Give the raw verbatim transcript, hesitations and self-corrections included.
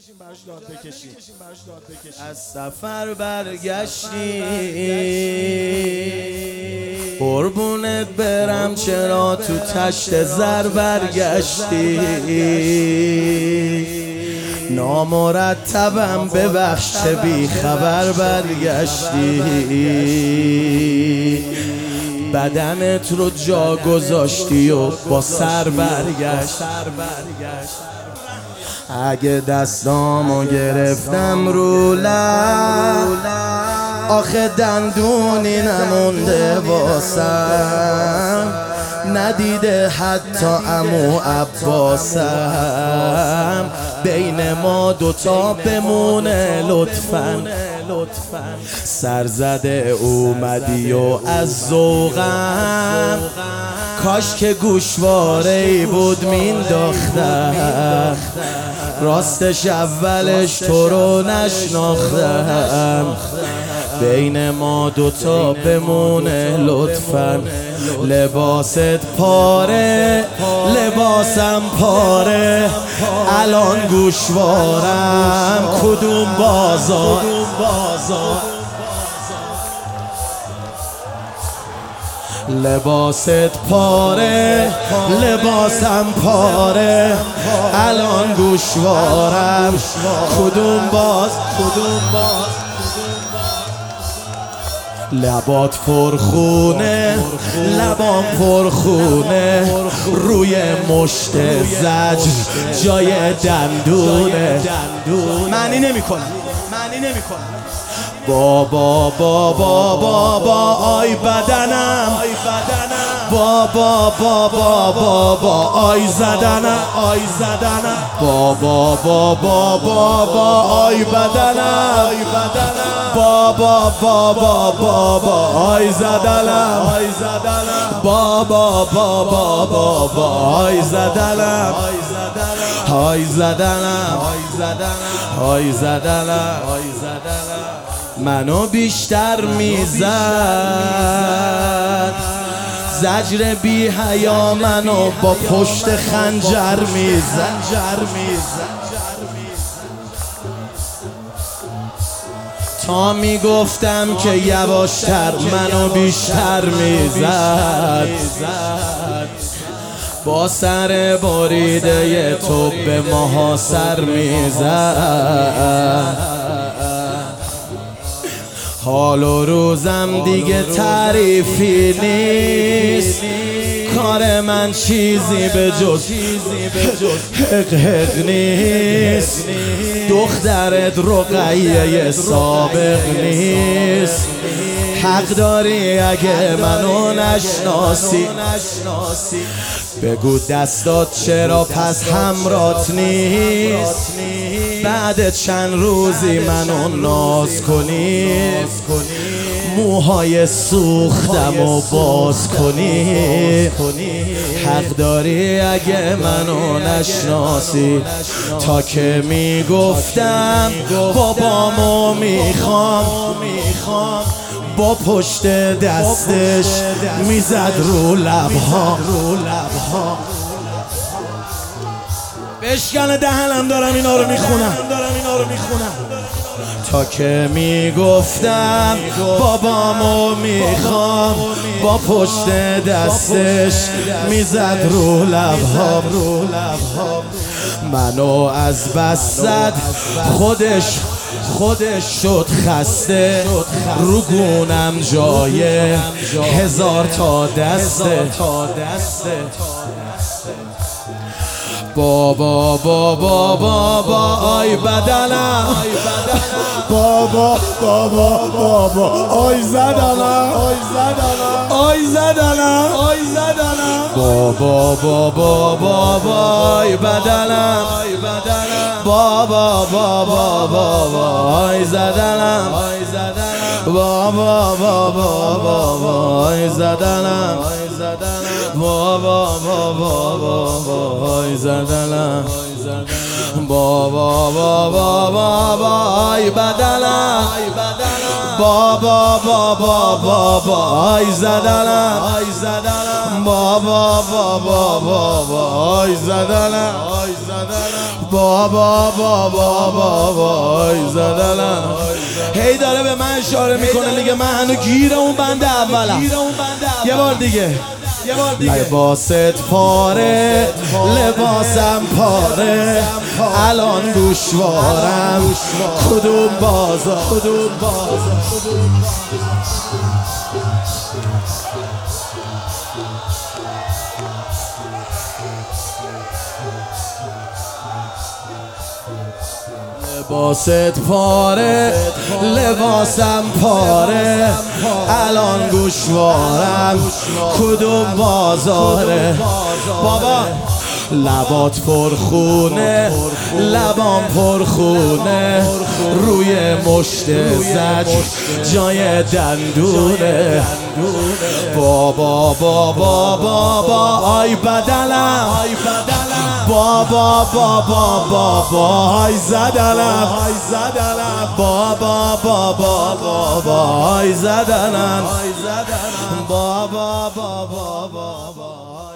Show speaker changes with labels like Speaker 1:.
Speaker 1: از سفر برگشتی قربونت برم چرا تو تشت زر برگشتی نامرتبم ببخش چه بی خبر برگشتی بدنت رو جا گذاشتی و با سر برگشت اگه دستامو گرفتم رو لب آخه دندونی نمونده واسم ندیده حتی عمو عباسم بین ما دوتا بمونه لطفاً سرزده اومدی و از ذوقم کاش که گوشواره‌ای بود مینداختم راستش اولش تو رو نشناختم بین ما دوتا بمونه لطفاً لباست پاره لباسم پاره الان گوشوارم کدوم بازار لباست پاره لباسم پاره الان گوشوارم کدوم باز کدوم باز لبات پرخونه لبام پرخونه روی مشت زجر جای دندونه معنی نمی کنم معنی نمی کنم بابا بابا بابا آی بدنم بابا بابا بابا آی زدنم آی زدنم بابا بابا بابا آی بدنم بابا بابا بابا آی زدنم آی زدنم بابا بابا بابا آی زدنم آی زدنم آی زدنم منو بیشتر میزد زجر بی حیا منو با پشت خنجر میزد تا میگفتم که یواشتر منو بیشتر میزد با سر بریده تو به ماها سر میزد حال و روزم دیگه تعریفی نیست کار من چیزی به جز حق حق نیست دخترت رقیه سابق نیست حق داری اگه منو نشناسی بگو دستات چرا پس همرات نیست بعد چند روزی منو ناز کنی موهای سوختم و باز کنی حق داری اگه منو نشناسی تا که میگفتم بابامو میخوام با پشت دستش میزد رو لبها بشکن دهنم دارم اینا رو میخونم تا که میگفتم بابامو میخوام با پشت دستش میزد رو لبها منو از بس زد خودش خودش شد خسته رو گونم جای هزار تا دسته بابا بابا بابا آی بدنم بابا بابا بابا آی زدنم آی زدنم بابا بابا بابا آی بدنم بابا بابا بابا آی زدنم بابا بابا بابا آی زدنم بابا بابا بابا آی زدنم بابا بابا بابا آی بدنم بابا بابا بابا آی زدنم بابا بابا بابا آی زدنم بابا بابا بابا زدلم. هی داره به من اشاره میکنه میگه من هنو گیر اون بند اولم. یه بار دیگه لباست پاره لباسم پاره الان گوشوارم کدوم بازار کدوم بازار لباست پاره لباسم پاره الان گوشوارم کدوم بازاره. بابا لبات پرخونه لبام پرخونه روی مشت زج جای دندونه. بابا بابا بابا آی بدلم بابا بابا بابا آی زدلم بابا بابا بابا آی زدلم بابا بابا بابا